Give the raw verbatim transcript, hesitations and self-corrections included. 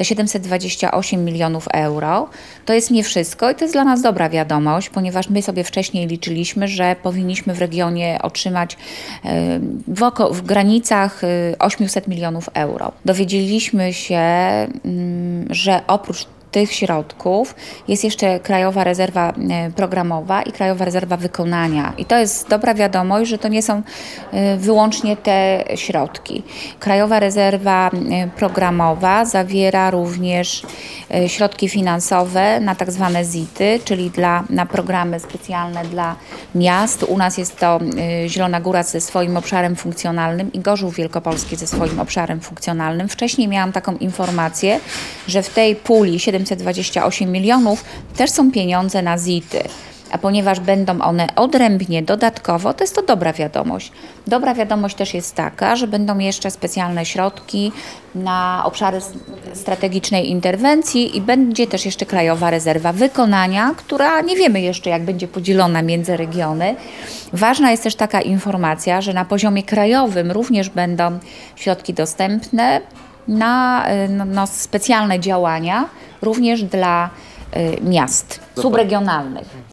te siedemset dwadzieścia osiem milionów euro to jest nie wszystko i to jest dla nas dobra wiadomość, ponieważ my sobie wcześniej liczyliśmy, że powinniśmy w regionie otrzymać w, oko, w granicach osiemset milionów euro. Dowiedzieliśmy się, że oprócz tych środków jest jeszcze Krajowa Rezerwa Programowa i Krajowa Rezerwa Wykonania. I to jest dobra wiadomość, że to nie są wyłącznie te środki. Krajowa Rezerwa Programowa zawiera również środki finansowe na tak zwane zity, czyli dla, na programy specjalne dla miast. U nas jest to Zielona Góra ze swoim obszarem funkcjonalnym i Gorzów Wielkopolski ze swoim obszarem funkcjonalnym. Wcześniej miałam taką informację, że w tej puli siedemset dwadzieścia osiem milionów też są pieniądze na zity. A ponieważ będą one odrębnie, dodatkowo, to jest to dobra wiadomość. Dobra wiadomość też jest taka, że będą jeszcze specjalne środki na obszary strategicznej interwencji i będzie też jeszcze Krajowa Rezerwa Wykonania, która nie wiemy jeszcze, jak będzie podzielona między regiony. Ważna jest też taka informacja, że na poziomie krajowym również będą środki dostępne na no, no, specjalne działania, również dla y, miast subregionalnych.